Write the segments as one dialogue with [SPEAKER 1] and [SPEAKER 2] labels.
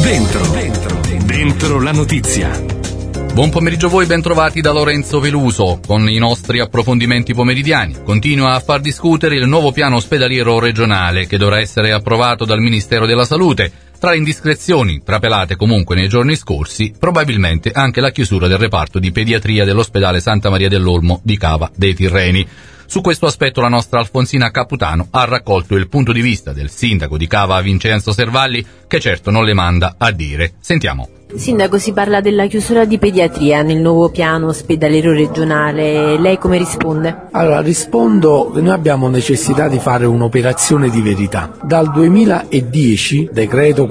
[SPEAKER 1] Dentro la notizia.
[SPEAKER 2] Buon pomeriggio a voi, bentrovati da Lorenzo Peluso. Con i nostri approfondimenti pomeridiani continua a far discutere il nuovo piano ospedaliero regionale che dovrà essere approvato dal Ministero della Salute. Tra le indiscrezioni trapelate comunque nei giorni scorsi, probabilmente anche la chiusura del reparto di pediatria dell'ospedale Santa Maria dell'Olmo di Cava dei Tirreni. Su questo aspetto la nostra Alfonsina Caputano ha raccolto il punto di vista del sindaco di Cava Vincenzo Servalli, che certo non le manda a dire. Sentiamo.
[SPEAKER 3] Sindaco, si parla della chiusura di pediatria nel nuovo piano ospedaliero regionale. Lei come risponde?
[SPEAKER 4] Allora, rispondo che noi abbiamo necessità di fare un'operazione di verità. Dal 2010, decreto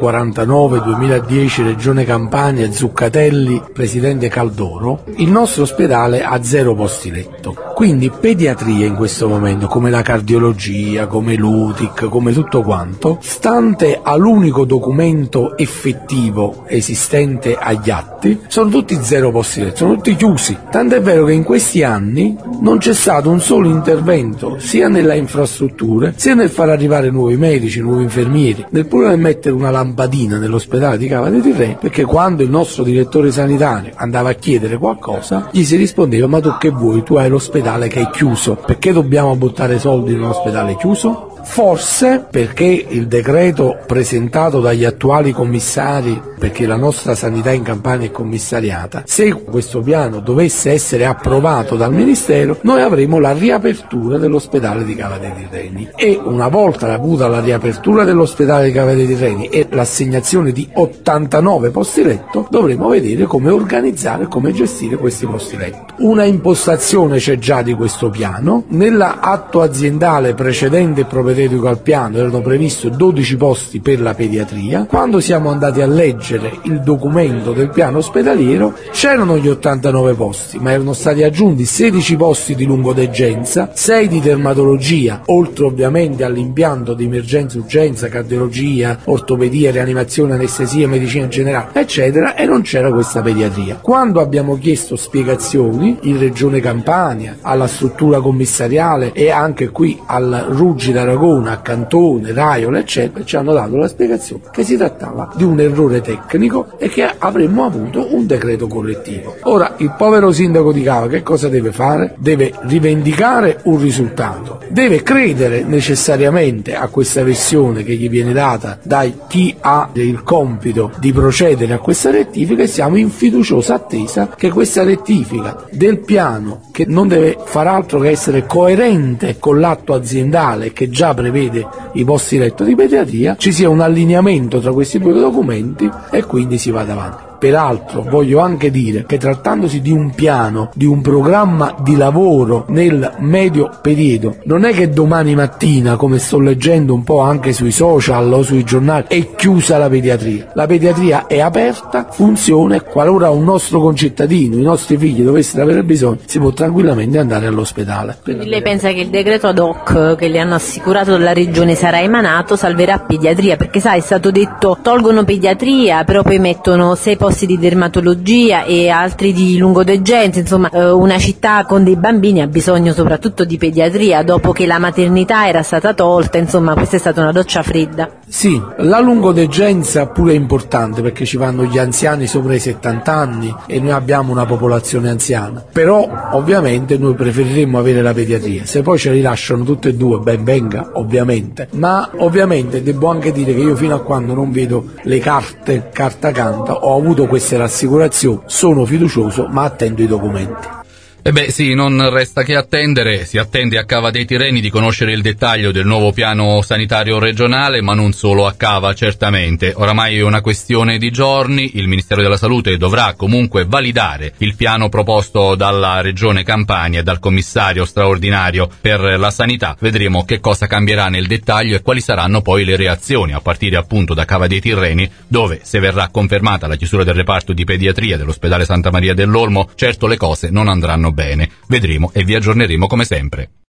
[SPEAKER 4] 49-2010, Regione Campania, Zuccatelli, Presidente Caldoro, il nostro ospedale ha 0 posti letto. Quindi pediatria in questo momento, come la cardiologia, come l'UTIC, come tutto quanto, stante all'unico documento effettivo esistente agli atti, sono tutti 0 posti letto, sono tutti chiusi. Tant'è vero che in questi anni non c'è stato un solo intervento sia nella infrastrutture, sia nel far arrivare nuovi medici, nuovi infermieri, neppure nel mettere una lampadina nell'ospedale di Cava dei Tirreni, perché quando il nostro direttore sanitario andava a chiedere qualcosa, gli si rispondeva: ma tu che vuoi? Tu hai l'ospedale che è chiuso, perché dobbiamo buttare soldi in un ospedale chiuso? Forse perché il decreto presentato dagli attuali commissari, perché la nostra sanità in Campania è commissariata, se questo piano dovesse essere approvato dal Ministero, noi avremo la riapertura dell'ospedale di Cava dei Tirreni, e una volta avuta la riapertura dell'ospedale di Cava dei Tirreni e l'assegnazione di 89 posti letto, dovremo vedere come organizzare e come gestire questi posti letto. Una impostazione c'è già di questo piano. Nell'atto aziendale precedente propedeutico al piano erano previsti 12 posti per la pediatria. Quando siamo andati a leggere il documento del piano ospedaliero c'erano gli 89 posti, ma erano stati aggiunti 16 posti di lungodegenza, 6 di dermatologia, oltre ovviamente all'impianto di emergenza, urgenza, cardiologia, ortopedia, rianimazione, anestesia, medicina generale, eccetera, e non c'era questa pediatria. Quando abbiamo chiesto spiegazioni in Regione Campania, alla struttura commissariale e anche qui al Ruggi d'Aragona, a Cantone, Raiola, eccetera, ci hanno dato la spiegazione che si trattava di un errore tecnico e che avremmo avuto un decreto correttivo. Ora, il povero sindaco di Cava che cosa deve fare? Deve rivendicare un risultato, deve credere necessariamente a questa versione che gli viene data da chi ha il compito di procedere a questa rettifica, e siamo in fiduciosa attesa che questa rettifica del piano, che non deve far altro che essere coerente con l'atto aziendale che già prevede i posti letto di pediatria, ci sia un allineamento tra questi due documenti e quindi si vada avanti. Peraltro voglio anche dire che, trattandosi di un piano, di un programma di lavoro nel medio periodo, non è che domani mattina, come sto leggendo un po' anche sui social o sui giornali, è chiusa la pediatria. La pediatria è aperta, funziona, e qualora un nostro concittadino, i nostri figli dovessero avere bisogno, si può tranquillamente andare all'ospedale.
[SPEAKER 3] Quindi lei pensa che il decreto ad hoc che le hanno assicurato dalla Regione sarà emanato salverà pediatria? Perché sai, è stato detto tolgono pediatria, però poi mettono 6 posti di dermatologia e altri di lungodegenza. Insomma, una città con dei bambini ha bisogno soprattutto di pediatria, dopo che la maternità era stata tolta. Insomma, questa è stata una doccia fredda.
[SPEAKER 4] Sì, la lungodegenza pure è importante, perché ci vanno gli anziani sopra i 70 anni e noi abbiamo una popolazione anziana, però ovviamente noi preferiremmo avere la pediatria. Se poi ce li lasciano tutte e due, ben venga, ovviamente, ma ovviamente devo anche dire che io, fino a quando non vedo le carte carta canta, ho avuto queste rassicurazioni, sono fiducioso, ma attendo i documenti.
[SPEAKER 2] E beh sì, non resta che attendere. Si attende a Cava dei Tirreni di conoscere il dettaglio del nuovo piano sanitario regionale, ma non solo a Cava, certamente. Oramai è una questione di giorni. Il Ministero della Salute dovrà comunque validare il piano proposto dalla Regione Campania e dal commissario straordinario per la sanità. Vedremo che cosa cambierà nel dettaglio e quali saranno poi le reazioni, a partire appunto da Cava dei Tirreni, dove, se verrà confermata la chiusura del reparto di pediatria dell'ospedale Santa Maria dell'Olmo, certo le cose non andranno bene. Vedremo e vi aggiorneremo come sempre.